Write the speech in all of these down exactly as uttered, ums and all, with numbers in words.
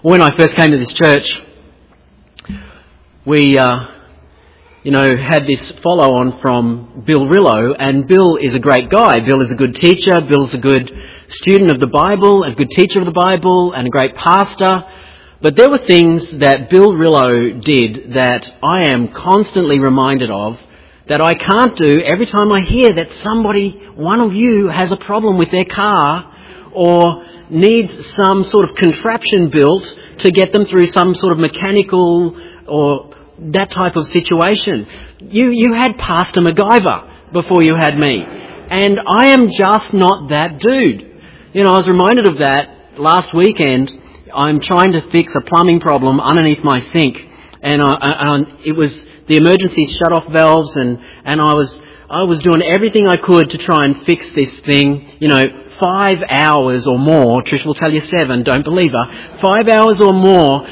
When I first came to this church, we, uh, you know, had this follow-on from Bill Rillo, and Bill is a great guy. Bill is a good teacher. Bill's a good student of the Bible, a good teacher of the Bible, and a great pastor. But there were things that Bill Rillo did that I am constantly reminded of that I can't do every time I hear that somebody, one of you, has a problem with their car or needs some sort of contraption built to get them through some sort of mechanical or that type of situation. You you had Pastor MacGyver before you had me. And I am just not that dude. You know, I was reminded of that last weekend. I'm trying to fix a plumbing problem underneath my sink. And I, I, it was the emergency shut-off valves, and, and I was I was doing everything I could to try and fix this thing. You know, five hours or more. Trish will tell you seven, don't believe her. Five hours or more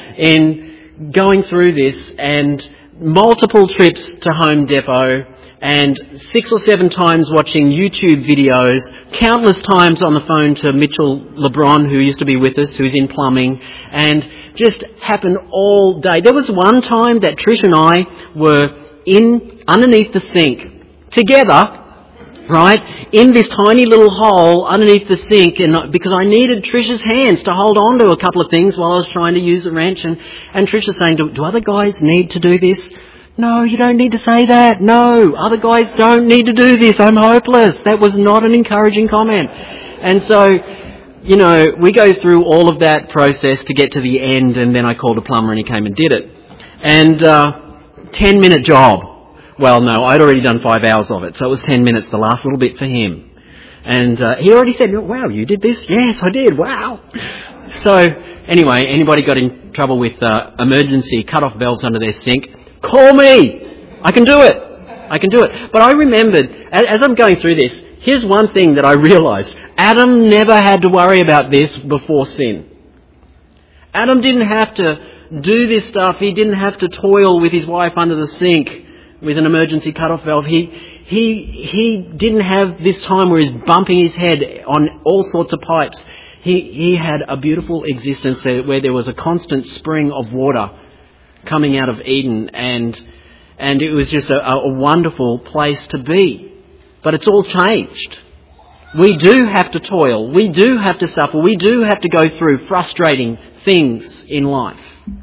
in going through this, and multiple trips to Home Depot, and six or seven times watching YouTube videos, countless times on the phone to Mitchell LeBron, who used to be with us, who's in plumbing, and just happened all day. There was one time that Trish and I were in underneath the sink together, right, in this tiny little hole underneath the sink, and because I needed Trish's hands to hold on to a couple of things while I was trying to use the wrench, and, and Trish was saying, do, do other guys need to do this? No, you don't need to say that. No, other guys don't need to do this. I'm hopeless. That was not an encouraging comment. And so, you know, we go through all of that process to get to the end, and then I called a plumber and he came and did it. And uh, ten minute job. Well, no, I'd already done five hours of it, so it was ten minutes, the last little bit for him. And uh, he already said, wow, you did this? Yes, I did. Wow. So, anyway, anybody got in trouble with uh, emergency cut-off valves under their sink, call me. I can do it. I can do it. But I remembered, as, as I'm going through this, here's one thing that I realised. Adam never had to worry about this before sin. Adam didn't have to do this stuff. He didn't have to toil with his wife under the sink with an emergency cut-off valve. He, he, he didn't have this time where he's bumping his head on all sorts of pipes. He, he had a beautiful existence there where there was a constant spring of water coming out of Eden, and, and it was just a, a wonderful place to be. But it's all changed. We do have to toil. We do have to suffer. We do have to go through frustrating things in life.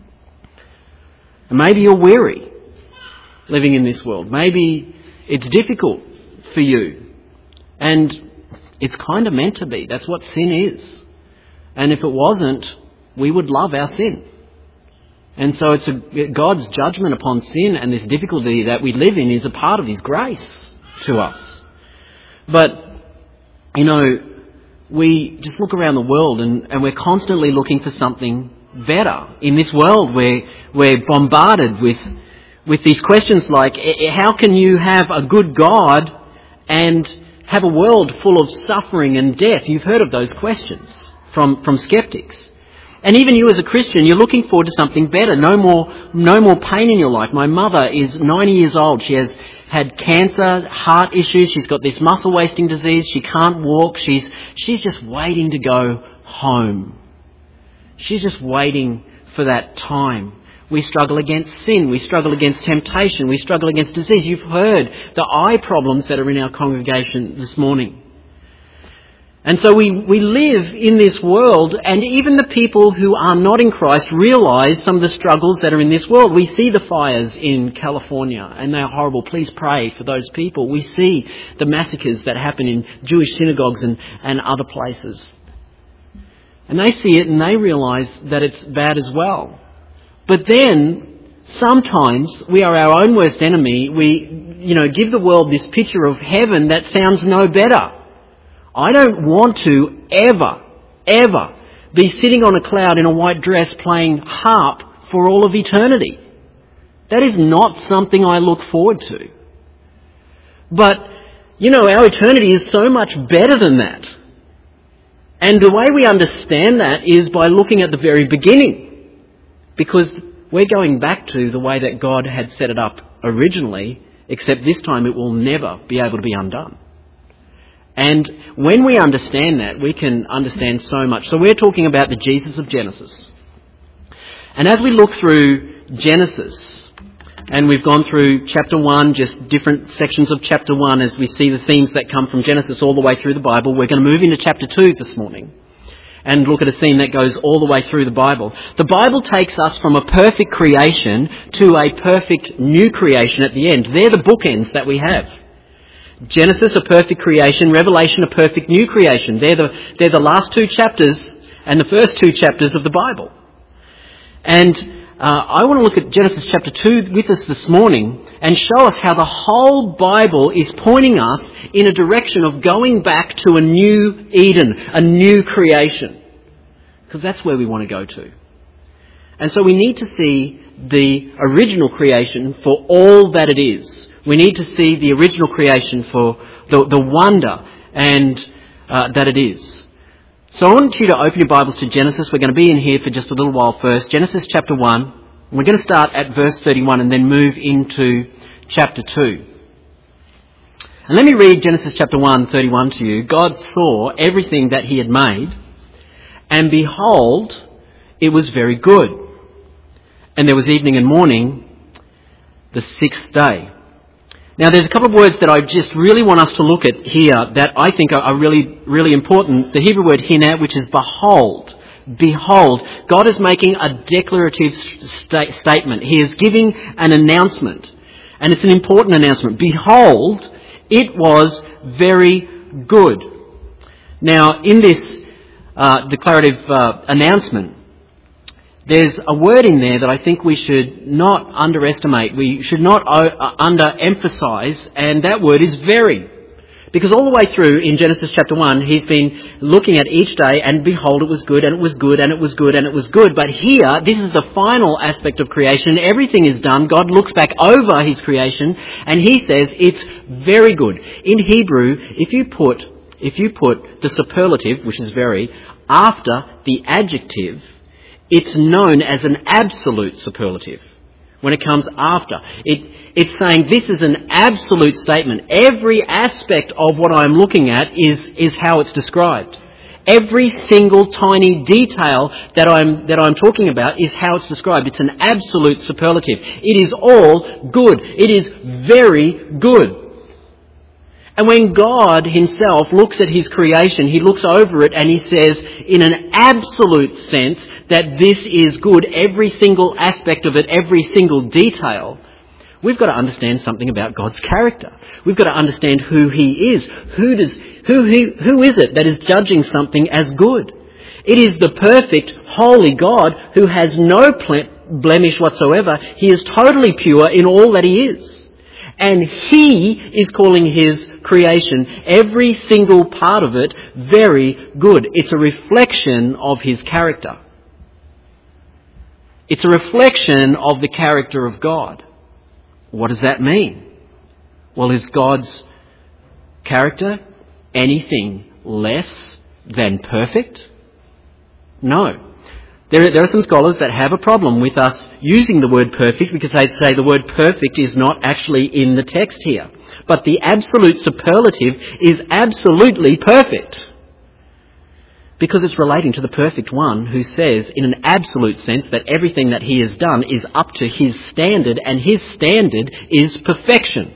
And maybe you're weary living in this world. Maybe it's difficult for you. And it's kind of meant to be. That's what sin is. And if it wasn't, we would love our sin. And so it's a, God's judgment upon sin and this difficulty that we live in is a part of His grace to us. But, you know, we just look around the world and, and we're constantly looking for something better. In this world where we're bombarded with with these questions like, how can you have a good God and have a world full of suffering and death? You've heard of those questions from, from skeptics. And even you as a Christian, you're looking forward to something better. No more, no more pain in your life. My mother is ninety years old. She has had cancer, heart issues. She's got this muscle wasting disease. She can't walk. She's, she's just waiting to go home. She's just waiting for that time. We struggle against sin. We struggle against temptation. We struggle against disease. You've heard the eye problems that are in our congregation this morning. And so we, we live in this world, and even the people who are not in Christ realise some of the struggles that are in this world. We see the fires in California, and they are horrible. Please pray for those people. We see the massacres that happen in Jewish synagogues and, and other places. And they see it and they realise that it's bad as well. But then, sometimes we are our own worst enemy. We, you know, give the world this picture of heaven that sounds no better. I don't want to ever, ever be sitting on a cloud in a white dress playing harp for all of eternity. That is not something I look forward to. But, you know, our eternity is so much better than that. And the way we understand that is by looking at the very beginning. Because we're going back to the way that God had set it up originally, except this time it will never be able to be undone. And when we understand that, we can understand so much. So we're talking about the Jesus of Genesis. And as we look through Genesis, and we've gone through chapter one, just different sections of chapter one as we see the themes that come from Genesis all the way through the Bible, we're going to move into chapter two this morning and look at a theme that goes all the way through the Bible. The Bible takes us from a perfect creation to a perfect new creation at the end. They're the bookends that we have. Genesis, a perfect creation. Revelation, a perfect new creation. They're the, they're the last two chapters and the first two chapters of the Bible. And uh, I want to look at Genesis chapter two with us this morning and show us how the whole Bible is pointing us in a direction of going back to a new Eden, a new creation. Because that's where we want to go to. And so we need to see the original creation for all that it is. We need to see the original creation for the, the wonder and uh, that it is. So I want you to open your Bibles to Genesis. We're going to be in here for just a little while first. Genesis chapter one. We're going to start at verse thirty-one and then move into chapter two. And let me read Genesis chapter one, thirty-one to you. God saw everything that he had made, and behold, it was very good. And there was evening and morning, the sixth day. Now, there's a couple of words that I just really want us to look at here that I think are really, really important. The Hebrew word hina, which is behold. Behold. God is making a declarative st- statement. He is giving an announcement. And it's an important announcement. Behold, it was very good. Now, in this uh, declarative uh, announcement, there's a word in there that I think we should not underestimate. We should not uh, underemphasize, and that word is very. Because all the way through in Genesis chapter one, he's been looking at each day, and behold, it was good, and it was good, and it was good, and it was good. But here, this is the final aspect of creation. Everything is done. God looks back over his creation, and he says it's very good. In Hebrew, if you put, if you put the superlative, which is very, after the adjective, it's known as an absolute superlative when it comes after. It, it's saying this is an absolute statement. Every aspect of what I'm looking at is, is how it's described. Every single tiny detail that I'm, that I'm talking about is how it's described. It's an absolute superlative. It is all good. It is very good. And when God himself looks at his creation, he looks over it and he says, in an absolute sense, that this is good, every single aspect of it, every single detail, we've got to understand something about God's character. We've got to understand who he is. Who does, who, he, who is it that is judging something as good? It is the perfect, holy God who has no blemish whatsoever. He is totally pure in all that he is. And he is calling his creation, every single part of it, very good. It's a reflection of his character. It's a reflection of the character of God. What does that mean? Well, is God's character anything less than perfect? No. There, there are some scholars that have a problem with us using the word perfect because they say the word perfect is not actually in the text here. But the absolute superlative is absolutely perfect because it's relating to the perfect one who says in an absolute sense that everything that he has done is up to his standard, and his standard is perfection.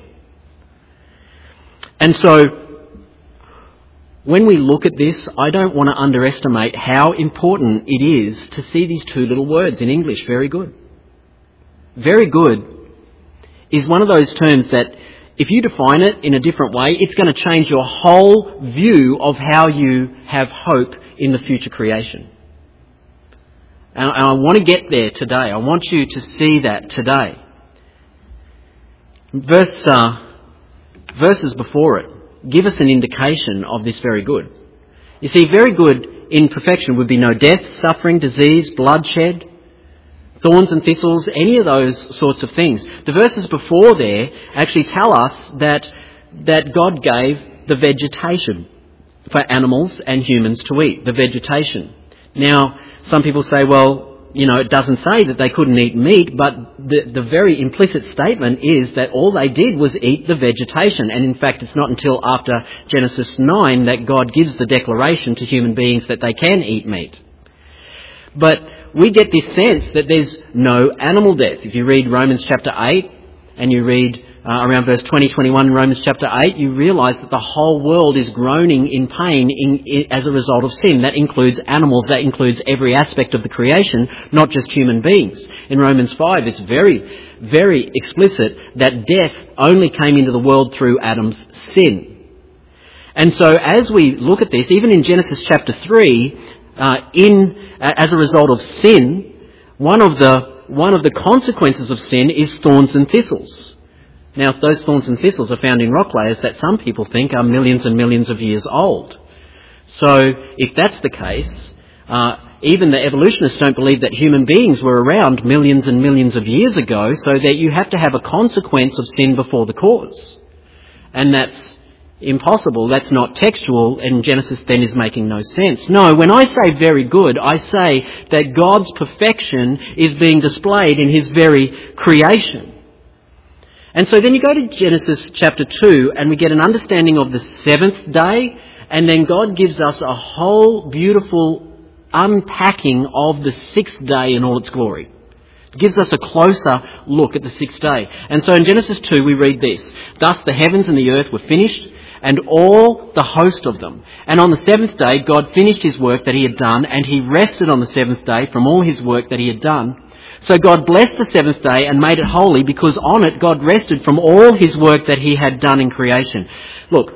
And so when we look at this, I don't want to underestimate how important it is to see these two little words in English, very good. Very good is one of those terms that if you define it in a different way, it's going to change your whole view of how you have hope in the future creation. And I want to get there today. I want you to see that today. Verse, uh, verses before it give us an indication of this very good. You see, very good in perfection would be no death, suffering, disease, bloodshed, thorns and thistles, any of those sorts of things. The verses before there actually tell us that, that God gave the vegetation for animals and humans to eat, the vegetation. Now, some people say, well, you know, it doesn't say that they couldn't eat meat, but the, the very implicit statement is that all they did was eat the vegetation. And in fact, it's not until after Genesis nine that God gives the declaration to human beings that they can eat meat. But we get this sense that there's no animal death. If you read Romans chapter eight and you read uh, around verse twenty, twenty-one in Romans chapter eight, you realise that the whole world is groaning in pain in, in, as a result of sin. That includes animals, that includes every aspect of the creation, not just human beings. In Romans five, it's very, very explicit that death only came into the world through Adam's sin. And so as we look at this, even in Genesis chapter three, uh, in uh, as a result of sin, one of the one of the consequences of sin is thorns and thistles. Now, those thorns and thistles are found in rock layers that some people think are millions and millions of years old. So, if that's the case, uh, even the evolutionists don't believe that human beings were around millions and millions of years ago, so that you have to have a consequence of sin before the cause. And that's impossible. That's not textual, and Genesis then is making no sense. No, when I say very good, I say that God's perfection is being displayed in his very creation. And so then you go to Genesis chapter two and we get an understanding of the seventh day, and then God gives us a whole beautiful unpacking of the sixth day in all its glory. It gives us a closer look at the sixth day. And so in Genesis two we read this: "Thus the heavens and the earth were finished, and all the host of them. And on the seventh day God finished his work that he had done, and he rested on the seventh day from all his work that he had done. So God blessed the seventh day and made it holy, because on it God rested from all his work that he had done in creation." Look,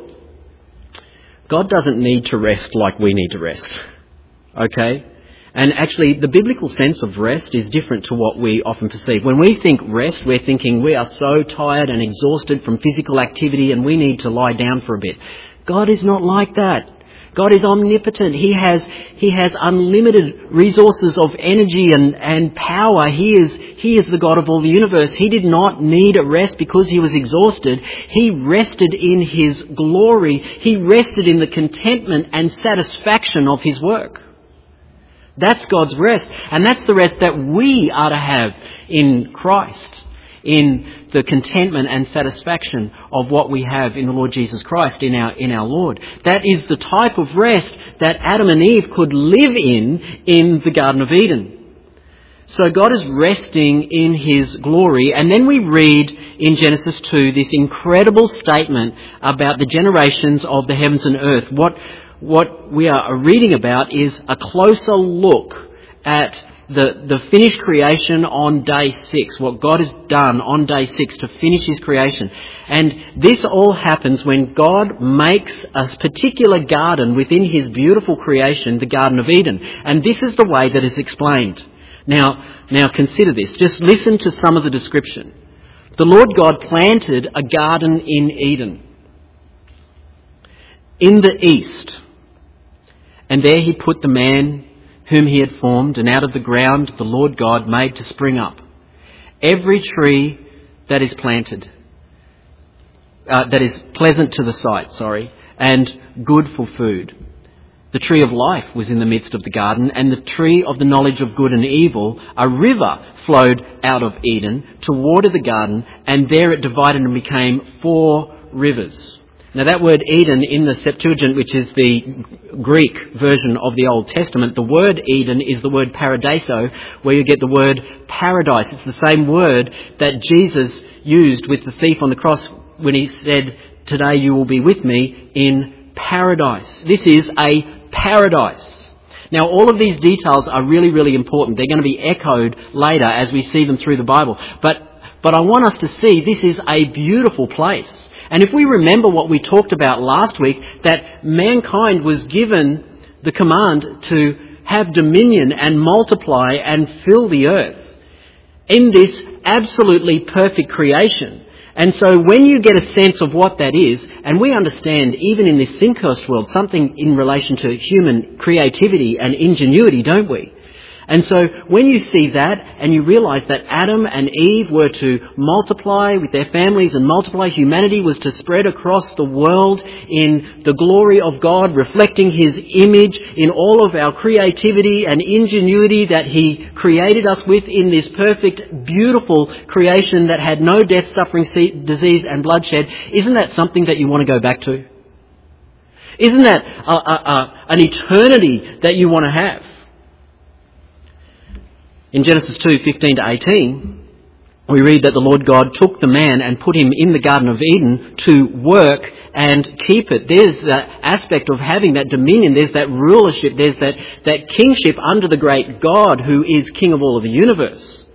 God doesn't need to rest like we need to rest. Okay? And actually, the biblical sense of rest is different to what we often perceive. When we think rest, we're thinking we are so tired and exhausted from physical activity and we need to lie down for a bit. God is not like that. God is omnipotent. He has, he has unlimited resources of energy and, and power. He is, he is the God of all the universe. He did not need a rest because he was exhausted. He rested in his glory. He rested in the contentment and satisfaction of his work. That's God's rest. And that's the rest that we are to have in Christ, in the contentment and satisfaction of what we have in the Lord Jesus Christ, in our in our Lord. That is the type of rest that Adam and Eve could live in in the Garden of Eden. So God is resting in his glory. And then we read in Genesis two this incredible statement about the generations of the heavens and earth. What, what we are reading about is a closer look at The, the finished creation on day six, what God has done on day six to finish his creation. And this all happens when God makes a particular garden within his beautiful creation, the Garden of Eden. And this is the way that is explained. Now, now consider this. Just listen to some of the description. The Lord God planted a garden in Eden, in the east, and there he put the man whom he had formed, and out of the ground the Lord God made to spring up every tree that is planted, uh, that is pleasant to the sight, sorry, and good for food. The tree of life was in the midst of the garden, and the tree of the knowledge of good and evil. A river flowed out of Eden to water the garden, and there it divided and became four rivers. Now that word Eden in the Septuagint, which is the Greek version of the Old Testament, the word Eden is the word paradiso, where you get the word paradise. It's the same word that Jesus used with the thief on the cross when he said, "Today you will be with me in paradise." This is a paradise. Now all of these details are really, really important. They're going to be echoed later as we see them through the Bible. But, but I want us to see this is a beautiful place. And if we remember what we talked about last week, that mankind was given the command to have dominion and multiply and fill the earth in this absolutely perfect creation. And so when you get a sense of what that is, and we understand even in this think-cursed world something in relation to human creativity and ingenuity, don't we? And so when you see that and you realise that Adam and Eve were to multiply with their families and multiply, humanity was to spread across the world in the glory of God, reflecting his image in all of our creativity and ingenuity that he created us with in this perfect, beautiful creation that had no death, suffering, disease and bloodshed. Isn't that something that you want to go back to? Isn't that a, a, a, an eternity that you want to have? In Genesis two, fifteen to eighteen, we read that the Lord God took the man and put him in the Garden of Eden to work and keep it. There's that aspect of having that dominion. There's that rulership. There's that, that kingship under the great God who is king of all of the universe.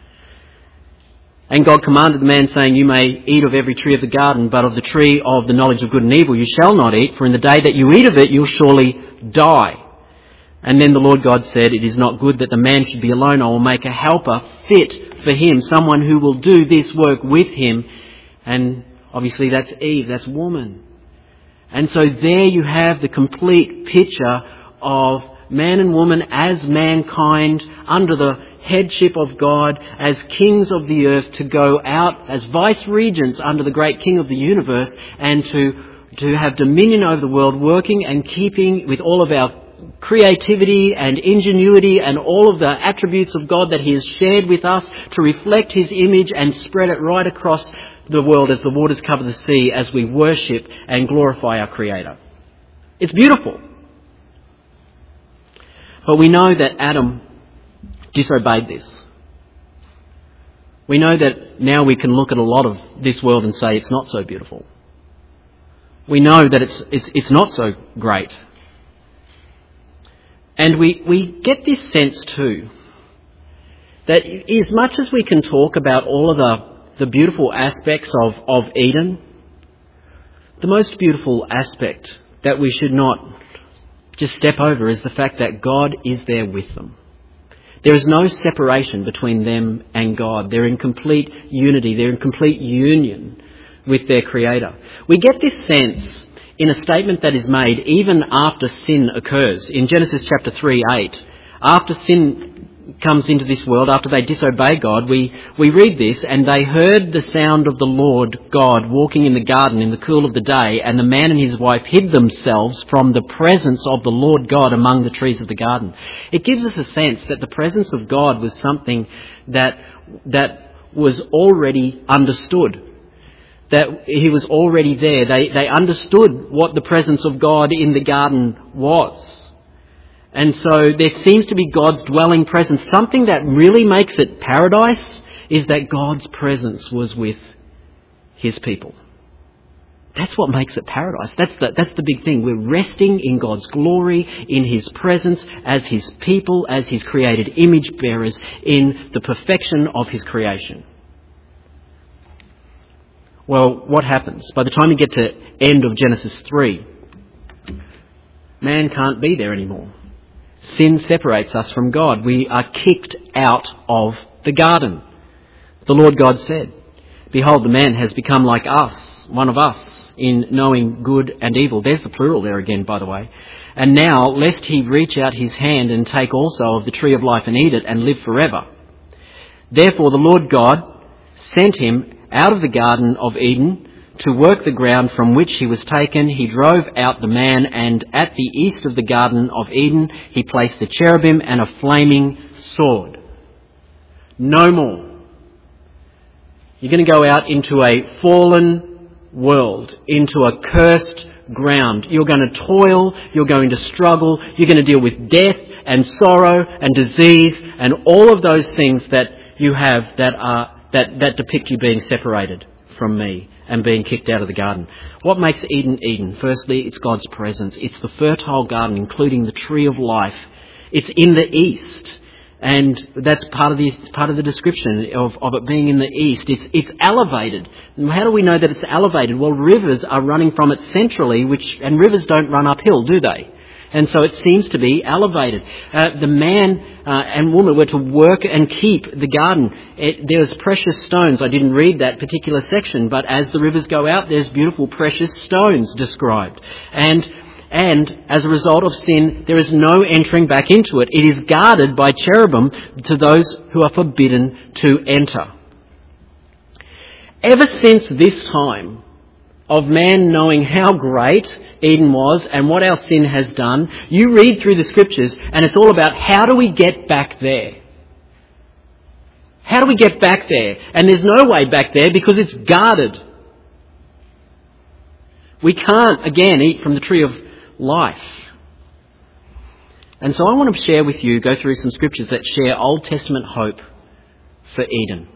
And God commanded the man, saying, you may eat of every tree of the garden, but of the tree of the knowledge of good and evil you shall not eat, for in the day that you eat of it you'll surely die. And then the Lord God said, it is not good that the man should be alone. I will make a helper fit for him, someone who will do this work with him. And obviously that's Eve, that's woman. And so there you have the complete picture of man and woman as mankind under the headship of God, as kings of the earth, to go out as vice regents under the great king of the universe and to, to have dominion over the world, working and keeping with all of our creativity and ingenuity and all of the attributes of God that he has shared with us, to reflect his image and spread it right across the world as the waters cover the sea, as we worship and glorify our Creator. It's beautiful. But we know that Adam disobeyed this. We know that now we can look at a lot of this world and say it's not so beautiful. We know that it's it's it's not so great. And we, we get this sense too, that as much as we can talk about all of the, the beautiful aspects of, of Eden, the most beautiful aspect that we should not just step over is the fact that God is there with them. There is no separation between them and God. They're in complete unity. They're in complete union with their Creator. We get this sense in a statement that is made even after sin occurs. In Genesis chapter three, eight, after sin comes into this world, after they disobey God, we, we read this, and they heard the sound of the Lord God walking in the garden in the cool of the day, and the man and his wife hid themselves from the presence of the Lord God among the trees of the garden. It gives us a sense that the presence of God was something that, that was already understood. That he was already there. They they understood what the presence of God in the garden was. And so there seems to be God's dwelling presence. Something that really makes it paradise is that God's presence was with his people. That's what makes it paradise. That's the, that's the big thing. We're resting in God's glory, in his presence, as his people, as his created image bearers, in the perfection of his creation. Well, what happens? By the time you get to end of Genesis three, man can't be there anymore. Sin separates us from God. We are kicked out of the garden. The Lord God said, behold, the man has become like us, one of us, in knowing good and evil. There's the plural there again, by the way. And now, lest he reach out his hand and take also of the tree of life and eat it and live forever. Therefore the Lord God sent him out of the Garden of Eden to work the ground from which he was taken. He drove out the man, and at the east of the Garden of Eden he placed the cherubim and a flaming sword. No more. You're going to go out into a fallen world, into a cursed ground. You're going to toil, you're going to struggle, you're going to deal with death and sorrow and disease and all of those things that you have that are That, that depict you being separated from me and being kicked out of the garden. What makes Eden Eden? Firstly, it's God's presence. It's the fertile garden, including the tree of life. It's in the east. And that's part of the part of the description of, of it being in the east. It's it's elevated. And how do we know that it's elevated? Well, rivers are running from it centrally, which and rivers don't run uphill, do they? And so it seems to be elevated. Uh, the man uh, and woman were to work and keep the garden. It, there's precious stones. I didn't read that particular section, but as the rivers go out, there's beautiful precious stones described. And and as a result of sin, there is no entering back into it. It is guarded by cherubim to those who are forbidden to enter. Ever since this time of man knowing how great Eden was and what our sin has done, you read through the scriptures and it's all about how do we get back there? How do we get back there? And there's no way back there because it's guarded. We can't, again, eat from the tree of life. And so I want to share with you, go through some scriptures that share Old Testament hope for Eden.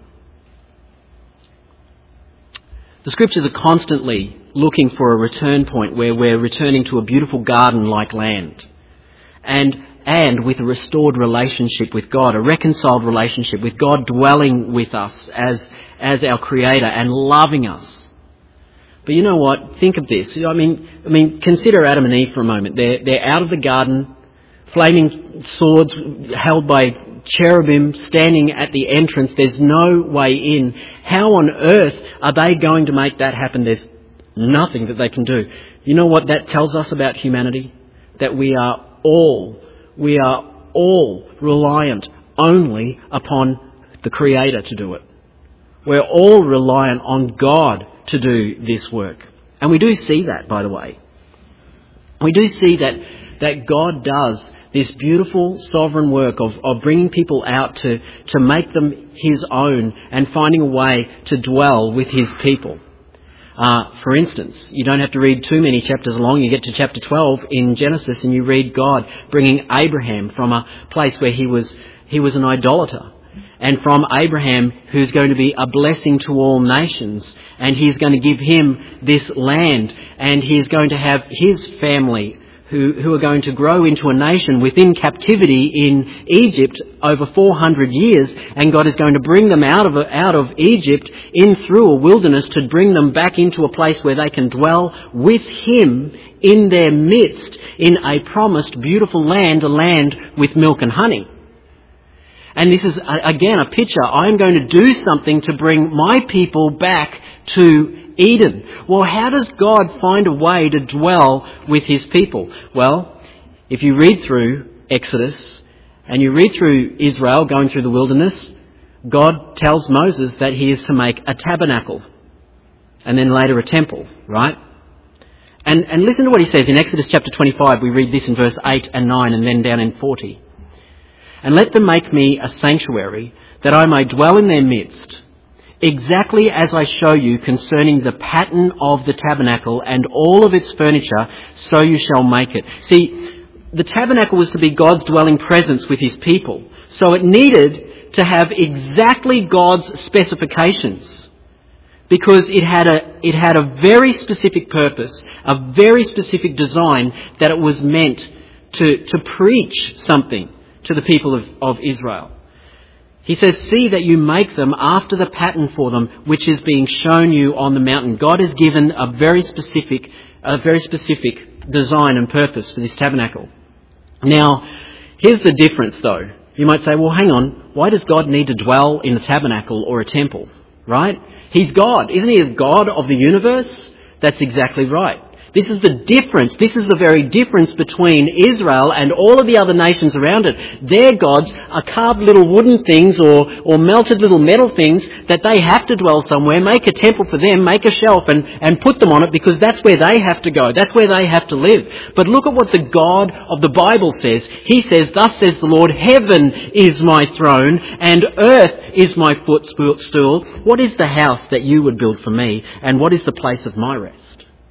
The scriptures are constantly looking for a return point where we're returning to a beautiful garden-like land. And, and with a restored relationship with God, a reconciled relationship with God dwelling with us as, as our Creator and loving us. But you know what? Think of this. I mean, I mean, consider Adam and Eve for a moment. They're, they're out of the garden, flaming swords held by cherubim standing at the entrance. There's no way in. How on earth are they going to make that happen? There's nothing that they can do. You know what that tells us about humanity? That we are all, we are all reliant only upon the Creator to do it. We're all reliant on God to do this work. And we do see that, by the way. We do see that, that God does this beautiful sovereign work of, of bringing people out to, to make them His own and finding a way to dwell with His people. Uh, for instance, you don't have to read too many chapters along. You get to chapter twelve in Genesis and you read God bringing Abraham from a place where he was he was an idolater. And from Abraham, who's going to be a blessing to all nations. And He's going to give him this land. And He's going to have his family who, who are going to grow into a nation within captivity in Egypt over four hundred years. And God is going to bring them out of, out of Egypt in through a wilderness to bring them back into a place where they can dwell with Him in their midst in a promised beautiful land, a land with milk and honey. And this is, again, a picture. I'm going to do something to bring my people back to Eden. Well, how does God find a way to dwell with His people? Well, if you read through Exodus and you read through Israel going through the wilderness, God tells Moses that he is to make a tabernacle and then later a temple, right? And, and listen to what He says in Exodus chapter twenty-five. We read this in verse eight and nine and then down in forty. And let them make me a sanctuary, that I may dwell in their midst, exactly as I show you concerning the pattern of the tabernacle and all of its furniture, so you shall make it. See, the tabernacle was to be God's dwelling presence with His people. So it needed to have exactly God's specifications, because it had a, it had a very specific purpose, a very specific design, that it was meant to, to preach something to the people of, of Israel. He says, see that you make them after the pattern for them, which is being shown you on the mountain. God has given a very specific, a very specific design and purpose for this tabernacle. Now, here's the difference though. You might say, well, hang on, why does God need to dwell in a tabernacle or a temple? Right? He's God. Isn't He the God of the universe? That's exactly right. This is the difference. This is the very difference between Israel and all of the other nations around it. Their gods are carved little wooden things or, or melted little metal things that they have to dwell somewhere, make a temple for them, make a shelf and, and put them on it, because that's where they have to go. That's where they have to live. But look at what the God of the Bible says. He says, thus says the Lord, heaven is my throne and earth is my footstool. What is the house that you would build for me, and what is the place of my rest?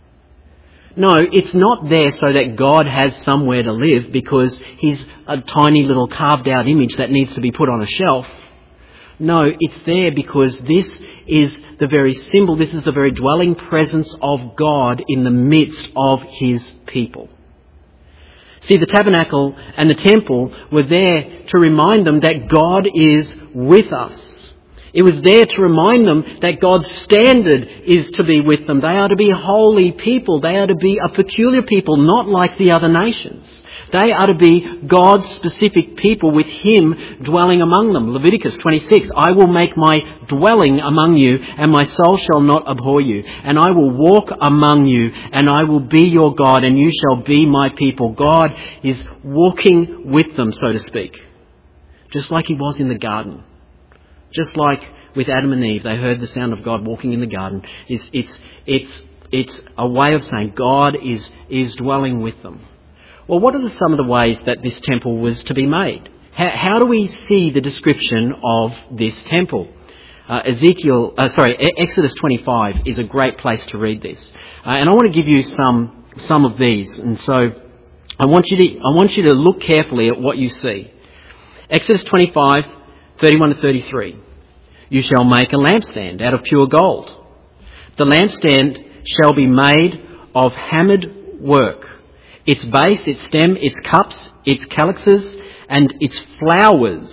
No, it's not there so that God has somewhere to live because He's a tiny little carved out image that needs to be put on a shelf. No, it's there because this is the very symbol, this is the very dwelling presence of God in the midst of His people. See, the tabernacle and the temple were there to remind them that God is with us. It was there to remind them that God's standard is to be with them. They are to be holy people. They are to be a peculiar people, not like the other nations. They are to be God's specific people with Him dwelling among them. Leviticus twenty-six, I will make my dwelling among you, and my soul shall not abhor you. And I will walk among you, and I will be your God, and you shall be my people. God is walking with them, so to speak. Just like He was in the garden. Just like with Adam and Eve, they heard the sound of God walking in the garden. It's, it's, it's, it's a way of saying God is, is dwelling with them. Well, what are the, some of the ways that this temple was to be made? How, how do we see the description of this temple? Uh, Ezekiel, uh, sorry, Exodus twenty-five is a great place to read this. Uh, and I want to give you some, some of these. And so I want you to, I want you to look carefully at what you see. Exodus twenty-five, thirty-one to thirty-three. You shall make a lampstand out of pure gold. The lampstand shall be made of hammered work. Its base, its stem, its cups, its calyxes, and its flowers,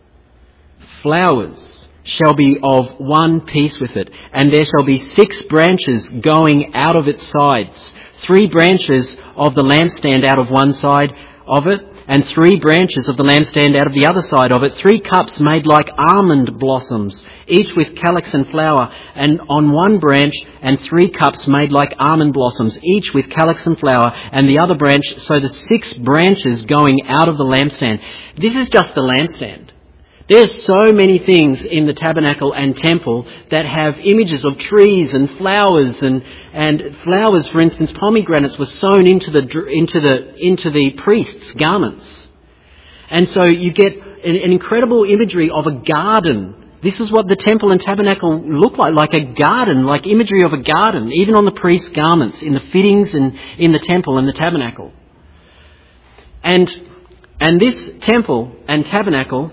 flowers shall be of one piece with it. And there shall be six branches going out of its sides. Three branches of the lampstand out of one side of it, and three branches of the lampstand out of the other side of it. Three cups made like almond blossoms, each with calyx and flower, and on one branch, and three cups made like almond blossoms, each with calyx and flower, and the other branch, so the six branches going out of the lampstand. This is just the lampstand. There's so many things in the tabernacle and temple that have images of trees and flowers, and, and flowers, for instance, pomegranates were sewn into the, into the, into the priest's garments. And so you get an, an incredible imagery of a garden. This is what the temple and tabernacle look like, like a garden, like imagery of a garden, even on the priest's garments, in the fittings and in the temple and the tabernacle. And, and this temple and tabernacle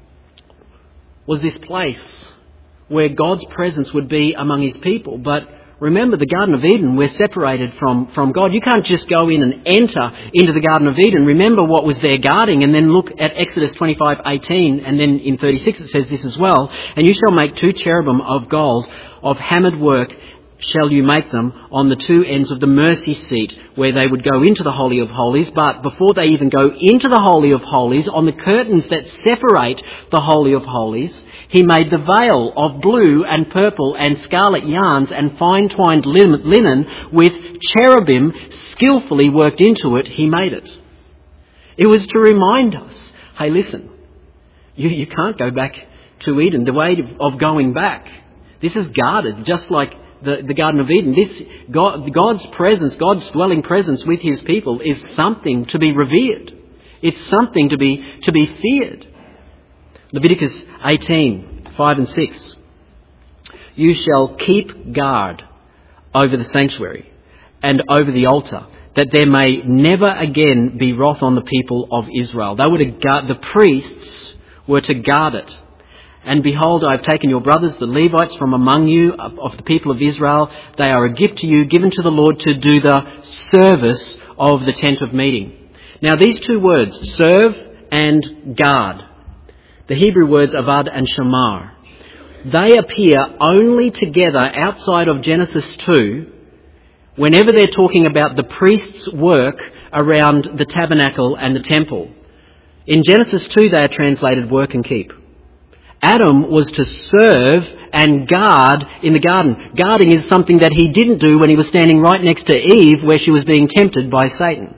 was this place where God's presence would be among his people. But remember, the Garden of Eden, we're separated from, from God. You can't just go in and enter into the Garden of Eden. Remember what was there guarding, and then look at Exodus twenty-five eighteen, and then in thirty-six it says this as well. And you shall make two cherubim of gold, of hammered work shall you make them, on the two ends of the mercy seat, where they would go into the Holy of Holies. But before they even go into the Holy of Holies, on the curtains that separate the Holy of Holies, he made the veil of blue and purple and scarlet yarns and fine-twined linen with cherubim skillfully worked into it. He made it. It was to remind us, hey, listen, you, you can't go back to Eden. The way of going back, this is guarded, just like The, the Garden of Eden. This God, God's presence, God's dwelling presence with his people is something to be revered. It's something to be to be feared. Leviticus eighteen, five and six. You shall keep guard over the sanctuary and over the altar, that there may never again be wrath on the people of Israel. They were to guard, the priests were to guard it. And behold, I have taken your brothers, the Levites, from among you, of, of the people of Israel. They are a gift to you, given to the Lord to do the service of the tent of meeting. Now, these two words, serve and guard, the Hebrew words avad and shamar, they appear only together outside of Genesis two, whenever they're talking about the priest's work around the tabernacle and the temple. In Genesis two, they are translated work and keep. Adam was to serve and guard in the garden. Guarding is something that he didn't do when he was standing right next to Eve, where she was being tempted by Satan.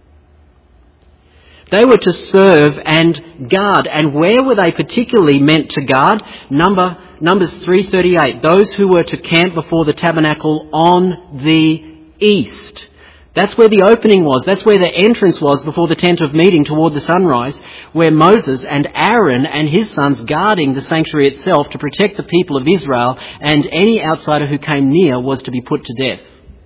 They were to serve and guard. And where were they particularly meant to guard? Number, Numbers three thirty-eight. Those who were to camp before the tabernacle on the east. That's where the opening was. That's where the entrance was before the tent of meeting toward the sunrise, where Moses and Aaron and his sons guarding the sanctuary itself to protect the people of Israel, and any outsider who came near was to be put to death.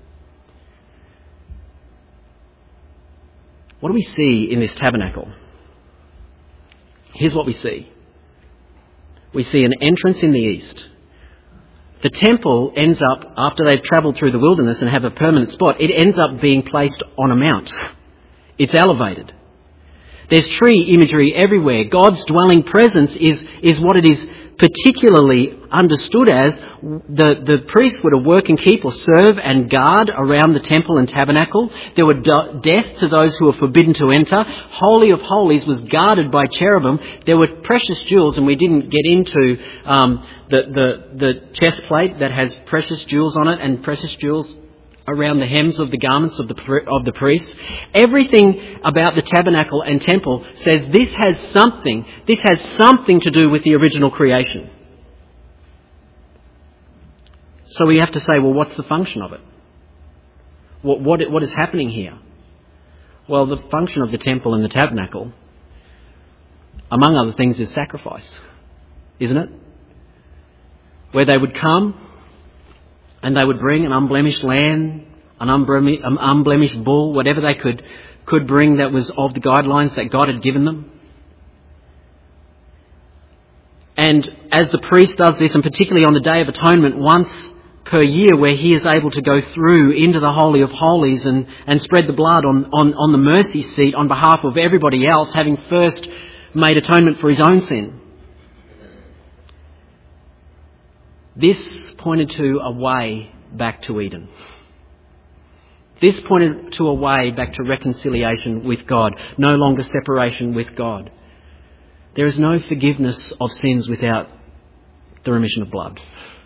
What do we see in this tabernacle? Here's what we see. We see an entrance in the east. The temple ends up, after they've travelled through the wilderness and have a permanent spot, it ends up being placed on a mount. It's elevated. There's tree imagery everywhere. God's dwelling presence is, is what it is particularly understood as. The, the priests were to work and keep or serve and guard around the temple and tabernacle. There were do- death to those who were forbidden to enter. Holy of Holies was guarded by cherubim. There were precious jewels, and we didn't get into um, the, the, the chest plate that has precious jewels on it, and precious jewels around the hems of the garments of the of the priests. Everything about the tabernacle and temple says this has something, this has something to do with the original creation. So we have to say, well, what's the function of it? What, what, what is happening here? Well, the function of the temple and the tabernacle, among other things, is sacrifice, isn't it? Where they would come and they would bring an unblemished lamb, an unblemished, an unblemished bull, whatever they could could bring that was of the guidelines that God had given them. And as the priest does this, and particularly on the Day of Atonement, once per year, where he is able to go through into the Holy of Holies and, and spread the blood on, on, on the mercy seat on behalf of everybody else, having first made atonement for his own sin. This pointed to a way back to Eden. This pointed to a way back to reconciliation with God, no longer separation with God. There is no forgiveness of sins without the remission of blood.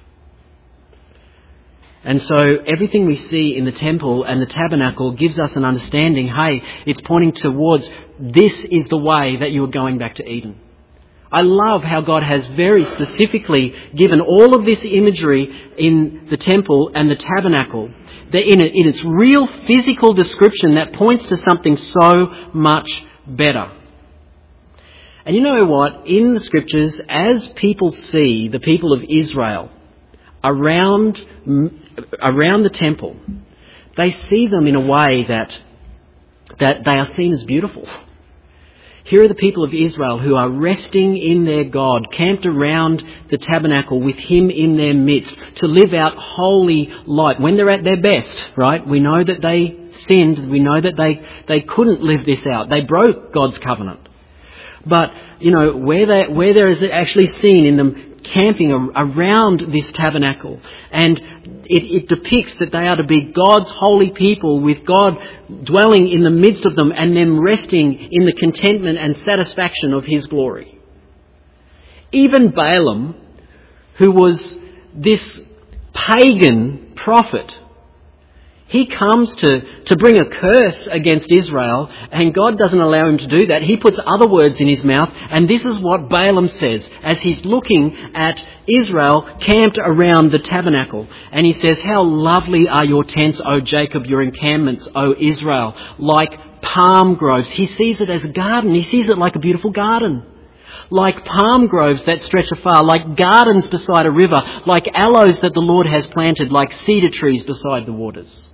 And so everything we see in the temple and the tabernacle gives us an understanding, hey, it's pointing towards this is the way that you are going back to Eden. I love how God has very specifically given all of this imagery in the temple and the tabernacle, that in, it, in its real physical description that points to something so much better. And you know what? In the scriptures, as people see the people of Israel around, around the temple, they see them in a way that, that they are seen as beautiful. Here are the people of Israel who are resting in their God, camped around the tabernacle with Him in their midst, to live out holy life when they're at their best, right? We know that they sinned. We know that they, they couldn't live this out. They broke God's covenant. But, you know, where, they, where there is actually seen in them camping around this tabernacle, and it, it depicts that they are to be God's holy people with God dwelling in the midst of them and them resting in the contentment and satisfaction of His glory. Even Balaam, who was this pagan prophet, he comes to, to bring a curse against Israel, and God doesn't allow him to do that. He puts other words in his mouth, and this is what Balaam says as he's looking at Israel camped around the tabernacle. And he says, "How lovely are your tents, O Jacob, your encampments, O Israel, like palm groves." He sees it as a garden. He sees it like a beautiful garden. Like palm groves that stretch afar, like gardens beside a river, like aloes that the Lord has planted, like cedar trees beside the waters.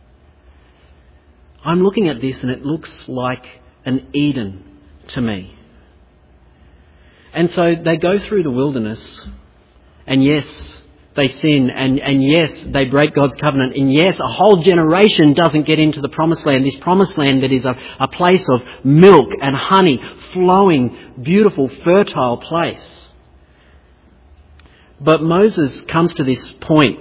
I'm looking at this and it looks like an Eden to me. And so they go through the wilderness, and yes, they sin, and, and yes, they break God's covenant, and yes, a whole generation doesn't get into the promised land, this promised land that is a, a place of milk and honey, flowing, beautiful, fertile place. But Moses comes to this point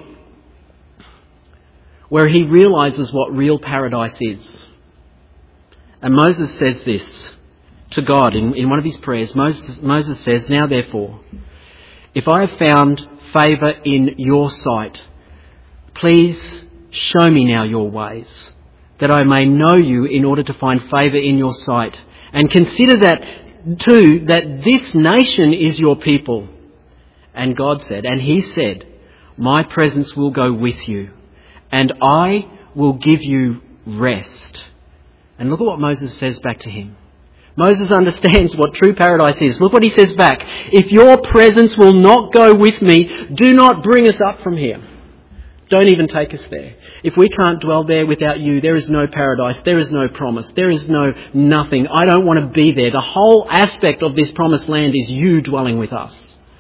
where he realises what real paradise is. And Moses says this to God in, in one of his prayers. Moses, Moses says, "Now therefore, if I have found favour in your sight, please show me now your ways, that I may know you in order to find favour in your sight. And consider that too, that this nation is your people." And God said, and He said, "My presence will go with you, and I will give you rest." And look at what Moses says back to him. Moses understands what true paradise is. Look what he says back. "If your presence will not go with me, do not bring us up from here. Don't even take us there. If we can't dwell there without you, there is no paradise, there is no promise, there is no nothing. I don't want to be there. The whole aspect of this promised land is you dwelling with us."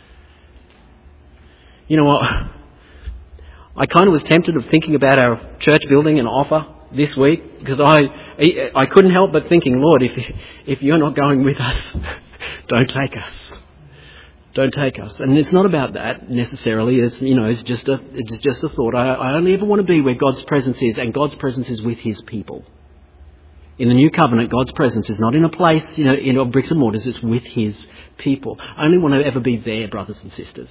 You know what? I kind of was tempted of thinking about our church building and offer this week, because I I couldn't help but thinking, Lord, if if you're not going with us, don't take us. Don't take us. And it's not about that necessarily. It's, you know, it's just a it's just a thought. I, I only ever want to be where God's presence is, and God's presence is with His people. In the new covenant, God's presence is not in a place, you know, in bricks and mortars. It's with His people. I only want to ever be there, brothers and sisters.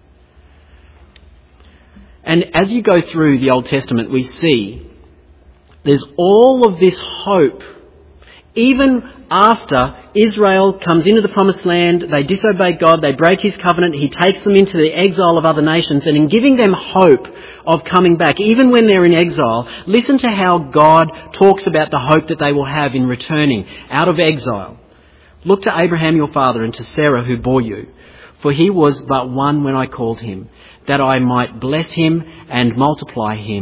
And as you go through the Old Testament, we see there's all of this hope. Even after Israel comes into the promised land, they disobey God, they break His covenant, He takes them into the exile of other nations, and in giving them hope of coming back, even when they're in exile, listen to how God talks about the hope that they will have in returning out of exile. "Look to Abraham your father and to Sarah who bore you, for he was but one when I called him, that I might bless him and multiply him.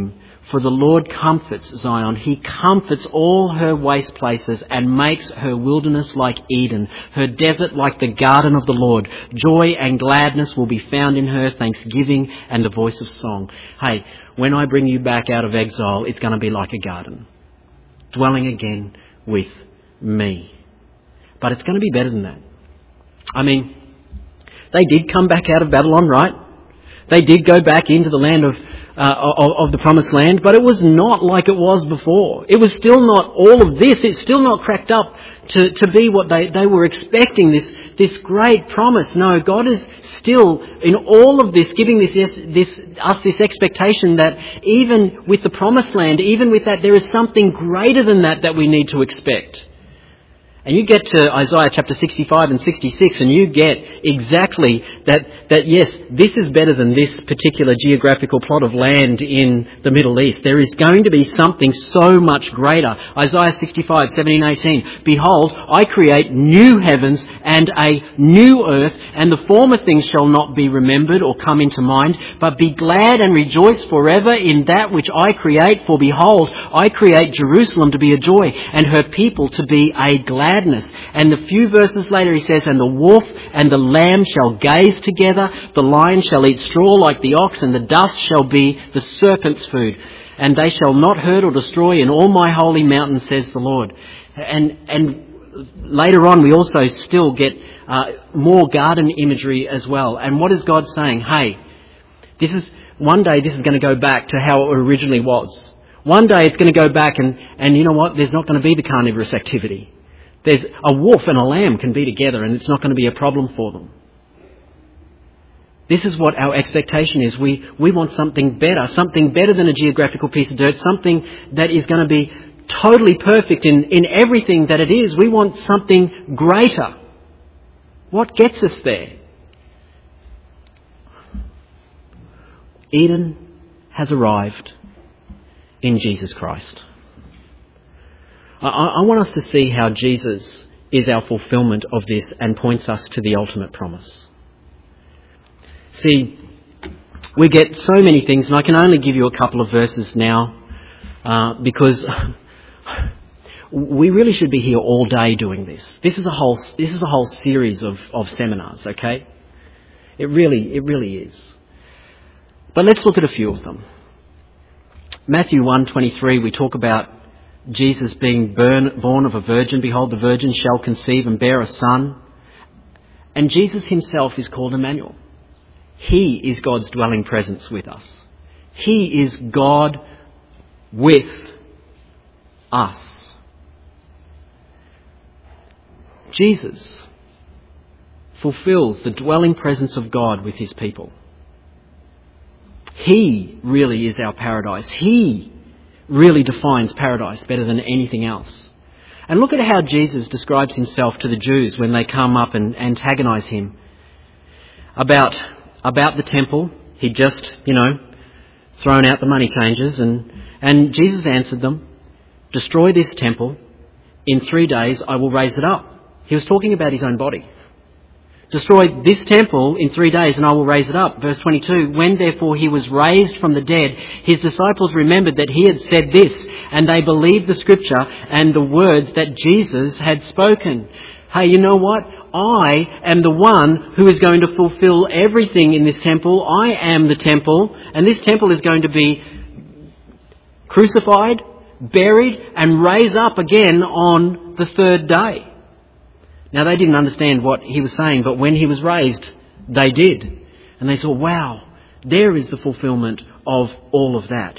For the Lord comforts Zion. He comforts all her waste places and makes her wilderness like Eden, her desert like the garden of the Lord. Joy and gladness will be found in her, thanksgiving and the voice of song. Hey, when I bring you back out of exile, it's going to be like a garden, dwelling again with me. But it's going to be better than that. I mean, they did come back out of Babylon, right? They did go back into the land of Uh, of, of the promised land, but it was not like it was before. It was still not all of this. It's still not cracked up to, to be what they, they were expecting, this, this great promise. No, God is still, in all of this, giving this, this, us this expectation that even with the promised land, even with that, there is something greater than that that we need to expect. And you get to Isaiah chapter sixty-five and sixty-six and you get exactly that, that yes, this is better than this particular geographical plot of land in the Middle East. There is going to be something so much greater. Isaiah sixty-five, seventeen, eighteen. Behold, I create new heavens and a new earth, and the former things shall not be remembered or come into mind, but be glad and rejoice forever in that which I create. For behold, I create Jerusalem to be a joy, and her people to be a glad. And a few verses later he says, and the wolf and the lamb shall gaze together, the lion shall eat straw like the ox, and the dust shall be the serpent's food. And they shall not hurt or destroy in all my holy mountain, says the Lord. And and later on we also still get uh, more garden imagery as well. And what is God saying? Hey, this is one day this is going to go back to how it originally was. One day it's going to go back and, and you know what? There's not going to be the carnivorous activity. There's a wolf and a lamb can be together and it's not going to be a problem for them. This is what our expectation is. We, we want something better, something better than a geographical piece of dirt, something that is going to be totally perfect in, in everything that it is. We want something greater. What gets us there? Eden has arrived in Jesus Christ. I, I want us to see how Jesus is our fulfillment of this and points us to the ultimate promise. See, we get so many things, and I can only give you a couple of verses now uh, because we really should be here all day doing this. This is a whole this is a whole series of, of seminars, okay? It really it really is. But let's look at a few of them. Matthew one twenty-three, we talk about Jesus being born, born of a virgin. Behold, the virgin shall conceive and bear a son. And Jesus himself is called Emmanuel. He is God's dwelling presence with us. He is God with us. Jesus fulfills the dwelling presence of God with his people. He really is our paradise. He really defines paradise better than anything else. And look at how Jesus describes himself to the Jews when they come up and antagonize him about, about the temple. He'd just, you know, thrown out the money changers and, and Jesus answered them, destroy this temple. In three days I will raise it up. He was talking about his own body. Destroy this temple in three days and I will raise it up. Verse twenty-two, when therefore he was raised from the dead, his disciples remembered that he had said this, and they believed the scripture and the words that Jesus had spoken. Hey, you know what? I am the one who is going to fulfill everything in this temple. I am the temple, and this temple is going to be crucified, buried, and raised up again on the third day. Now, they didn't understand what he was saying, but when he was raised, they did. And they saw, wow, there is the fulfillment of all of that.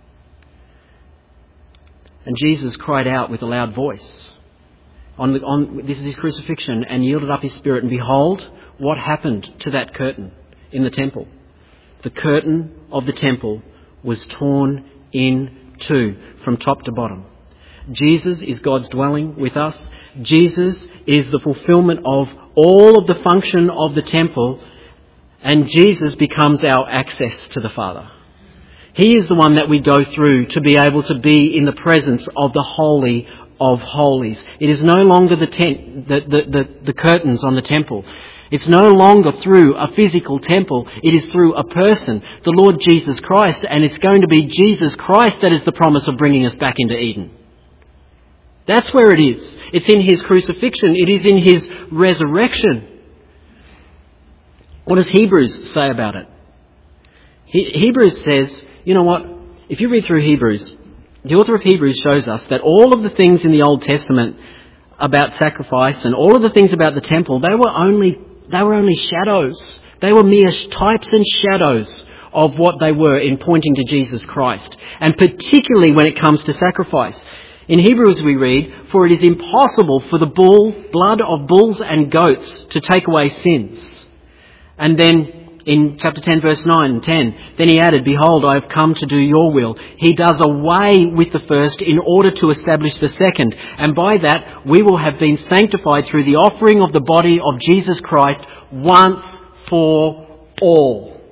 And Jesus cried out with a loud voice. On, the, on this is his crucifixion, and yielded up his spirit. And behold, what happened to that curtain in the temple? The curtain of the temple was torn in two from top to bottom. Jesus is God's dwelling with us. Jesus is the fulfillment of all of the function of the temple, and Jesus becomes our access to the Father. He is the one that we go through to be able to be in the presence of the Holy of Holies. It is no longer the tent, the, the, the, the curtains on the temple. It's no longer through a physical temple. It is through a person, the Lord Jesus Christ, and it's going to be Jesus Christ that is the promise of bringing us back into Eden. That's where it is. It's in his crucifixion. It is in his resurrection. What does Hebrews say about it? He, Hebrews says, you know what? If you read through Hebrews, the author of Hebrews shows us that all of the things in the Old Testament about sacrifice and all of the things about the temple, they were only they were only shadows. They were mere types and shadows of what they were in pointing to Jesus Christ. And particularly when it comes to sacrifice. In Hebrews we read, "For it is impossible for the bull, blood of bulls and goats to take away sins." And then in chapter ten, verse nine and ten, then he added, "Behold, I have come to do your will." He does away with the first in order to establish the second. And by that, we will have been sanctified through the offering of the body of Jesus Christ once for all.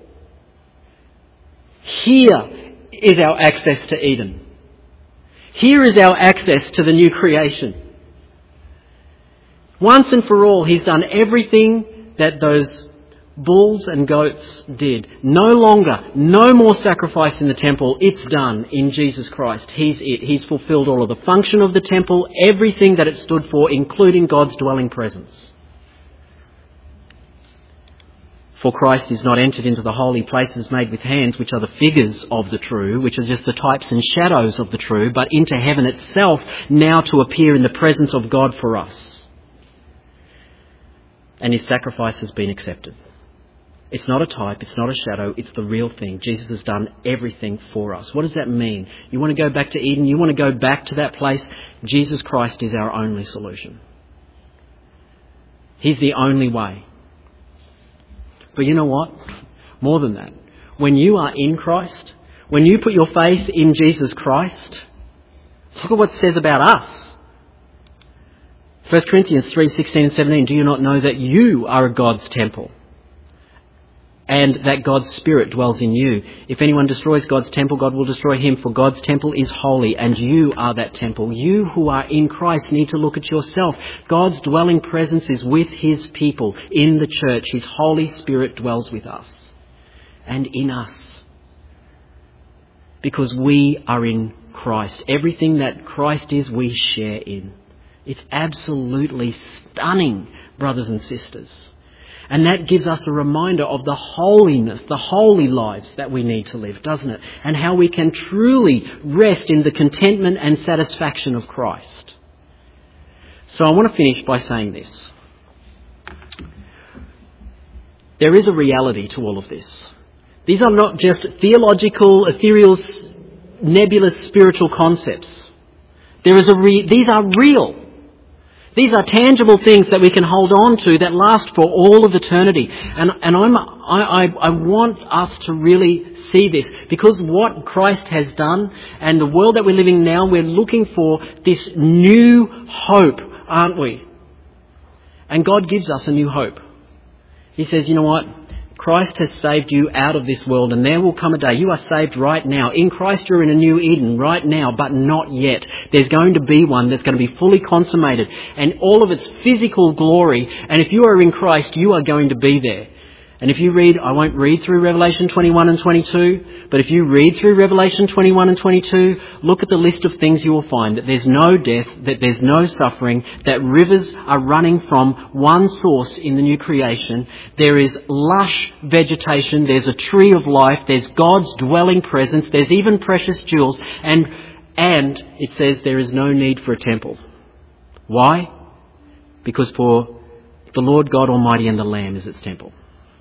Here is our access to Eden. Here is our access to the new creation. Once and for all, he's done everything that those bulls and goats did. No longer, no more sacrifice in the temple. It's done in Jesus Christ. He's it. He's fulfilled all of the function of the temple, everything that it stood for, including God's dwelling presence. For Christ is not entered into the holy places made with hands, which are the figures of the true, which are just the types and shadows of the true, but into heaven itself, now to appear in the presence of God for us. And his sacrifice has been accepted. It's not a type, it's not a shadow, it's the real thing. Jesus has done everything for us. What does that mean? You want to go back to Eden? You want to go back to that place? Jesus Christ is our only solution. He's the only way. But you know what? More than that. When you are in Christ, when you put your faith in Jesus Christ, look at what it says about us. First Corinthians three, sixteen and seventeen. Do you not know that you are God's temple, and that God's Spirit dwells in you? If anyone destroys God's temple, God will destroy him, for God's temple is holy, and you are that temple. You who are in Christ need to look at yourself. God's dwelling presence is with his people in the church. His Holy Spirit dwells with us and in us, because we are in Christ. Everything that Christ is, we share in. It's absolutely stunning, brothers and sisters. And that gives us a reminder of the holiness, the holy lives that we need to live, doesn't it? And how we can truly rest in the contentment and satisfaction of Christ. So I want to finish by saying this. There is a reality to all of this. These are not just theological, ethereal, nebulous spiritual concepts. There is a re- these are real. These are tangible things that we can hold on to that last for all of eternity. And, and I'm, I, I, I want us to really see this, because what Christ has done and the world that we're living now, we're looking for this new hope, aren't we? And God gives us a new hope. He says, you know what? Christ has saved you out of this world, and there will come a day. You are saved right now. In Christ you're in a new Eden right now, but not yet. There's going to be one that's going to be fully consummated and all of its physical glory. And if you are in Christ, you are going to be there. And if you read, I won't read through Revelation twenty-one and twenty-two, but if you read through Revelation twenty-one and twenty-two, look at the list of things you will find. That there's no death, that there's no suffering, that rivers are running from one source in the new creation. There is lush vegetation, there's a tree of life, there's God's dwelling presence, there's even precious jewels, and, and it says there is no need for a temple. Why? Because for the Lord God Almighty and the Lamb is its temple.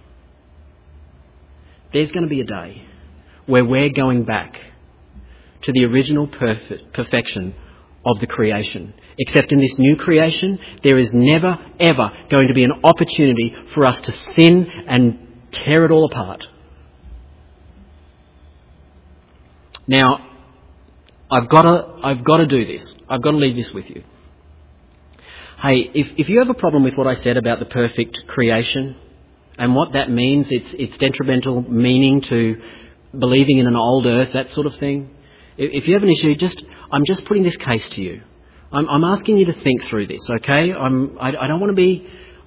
There's going to be a day where we're going back to the original perfect perfection of the creation. Except in this new creation, there is never, ever going to be an opportunity for us to sin and tear it all apart. Now, I've got to, I've got to do this. I've got to leave this with you. Hey, if, if you have a problem with what I said about the perfect creation, and what that means, its its detrimental meaning to believing in an old earth, that sort of thing. If you have an issue, just I'm just putting this case to you. I'm, I'm asking you to think through this, okay? I'm, I, I don't want to be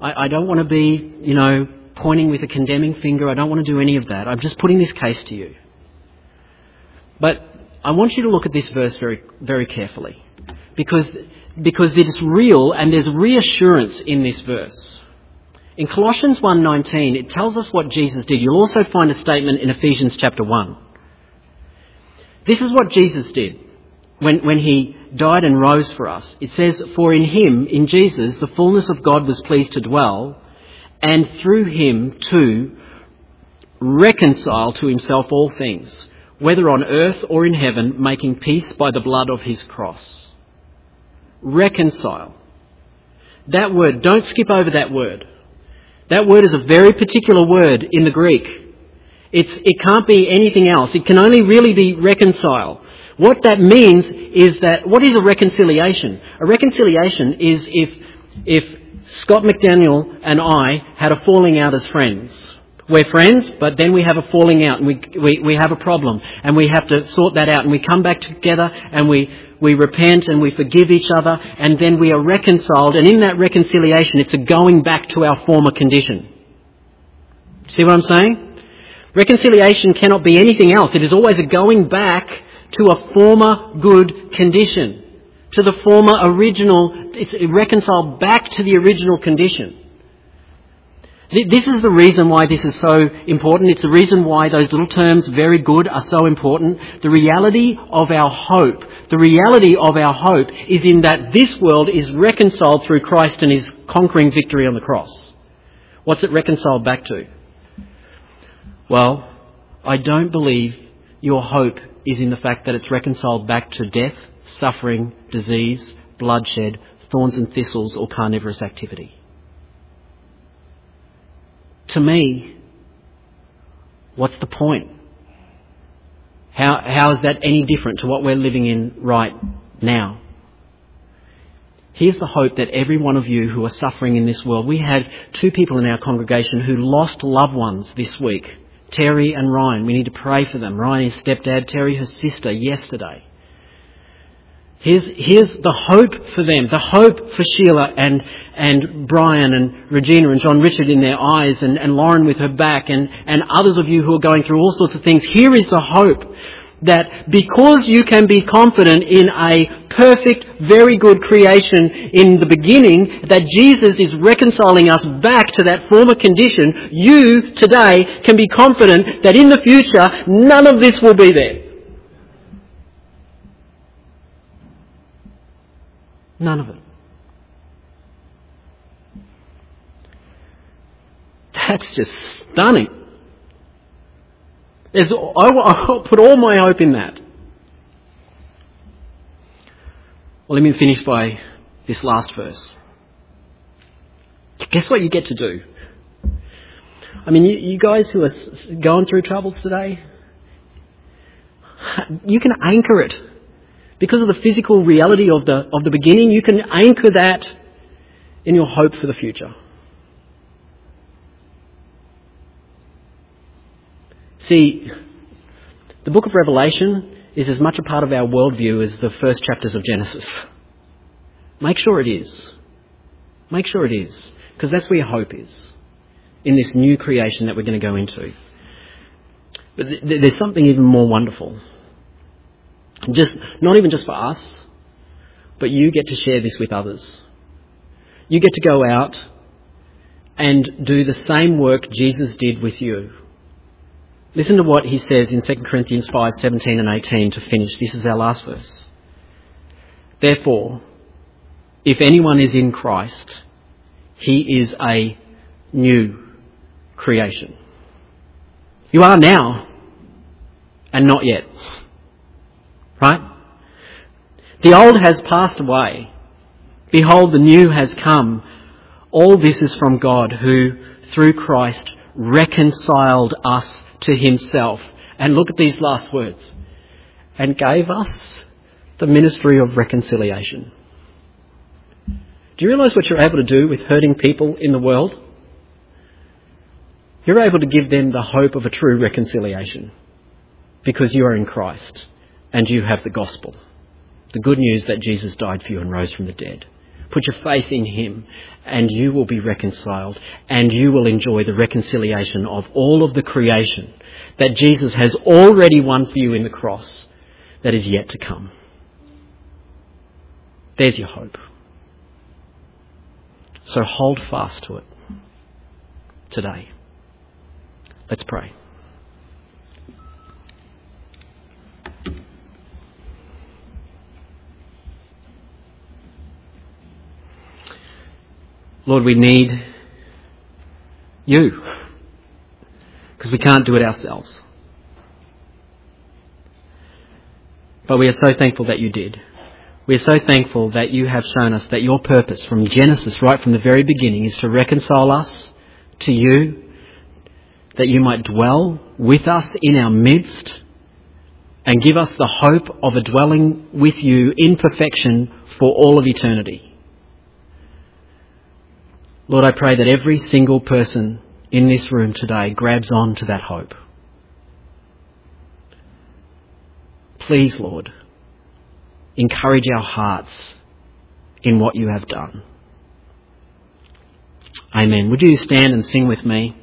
I, I don't want to be, you know, pointing with a condemning finger. I don't want to do any of that. I'm just putting this case to you. But I want you to look at this verse very, very carefully, because, because it is real and there's reassurance in this verse. In Colossians one nineteen, it tells us what Jesus did. You'll also find a statement in Ephesians chapter one. This is what Jesus did when, when he died and rose for us. It says, "For in him, in Jesus, the fullness of God was pleased to dwell, and through him to reconcile to himself all things, whether on earth or in heaven, making peace by the blood of his cross." Reconcile. That word, don't skip over that word. That word is a very particular word in the Greek. It's, it can't be anything else. It can only really be reconcile. What that means is that, what is a reconciliation? A reconciliation is if, if Scott McDaniel and I had a falling out as friends. We're friends, but then we have a falling out and we, we, we have a problem and we have to sort that out, and we come back together and we, we repent and we forgive each other, and then we are reconciled, and in that reconciliation it's a going back to our former condition. See what I'm saying? Reconciliation cannot be anything else. It is always a going back to a former good condition, to the former original. It's reconciled back to the original condition. This is the reason why this is so important. It's the reason why those little terms, very good, are so important. The reality of our hope, the reality of our hope is in that this world is reconciled through Christ and his conquering victory on the cross. What's it reconciled back to? Well, I don't believe your hope is in the fact that it's reconciled back to death, suffering, disease, bloodshed, thorns and thistles, or carnivorous activity. To me, what's the point? How, how is that any different to what we're living in right now? Here's the hope that every one of you who are suffering in this world. We had two people in our congregation who lost loved ones this week. Terry and Ryan. We need to pray for them. Ryan, his stepdad. Terry, her sister, yesterday. Here's, here's the hope for them, the hope for Sheila and, and Brian and Regina and John Richard in their eyes, and, and Lauren with her back, and, and others of you who are going through all sorts of things. Here is the hope that because you can be confident in a perfect, very good creation in the beginning, that Jesus is reconciling us back to that former condition, you today can be confident that in the future none of this will be there. None of it. That's just stunning. There's, I'll put all my hope in that. Well, let me finish by this last verse. Guess what you get to do? I mean, you, you guys who are going through troubles today, you can anchor it. Because of the physical reality of the of the beginning, you can anchor that in your hope for the future. See, the book of Revelation is as much a part of our worldview as the first chapters of Genesis. Make sure it is. Make sure it is. Because that's where your hope is. In this new creation that we're going to go into. But th- there's something even more wonderful. Just, not even just for us, but you get to share this with others. You get to go out and do the same work Jesus did with you. Listen to what he says in Second Corinthians five, seventeen and eighteen to finish. This is our last verse. Therefore, if anyone is in Christ, he is a new creation. You are now, and not yet. Right? The old has passed away. Behold, the new has come. All this is from God, who, through Christ, reconciled us to himself. And look at these last words. And gave us the ministry of reconciliation. Do you realise what you're able to do with hurting people in the world? You're able to give them the hope of a true reconciliation. Because you are in Christ. And you have the gospel. The good news that Jesus died for you and rose from the dead. Put your faith in him and you will be reconciled, and you will enjoy the reconciliation of all of the creation that Jesus has already won for you in the cross that is yet to come. There's your hope. So hold fast to it today. Let's pray. Lord, we need you, because we can't do it ourselves. But we are so thankful that you did. We are so thankful that you have shown us that your purpose from Genesis, right from the very beginning, is to reconcile us to you, that you might dwell with us in our midst and give us the hope of a dwelling with you in perfection for all of eternity. Lord, I pray that every single person in this room today grabs on to that hope. Please, Lord, encourage our hearts in what you have done. Amen. Would you stand and sing with me?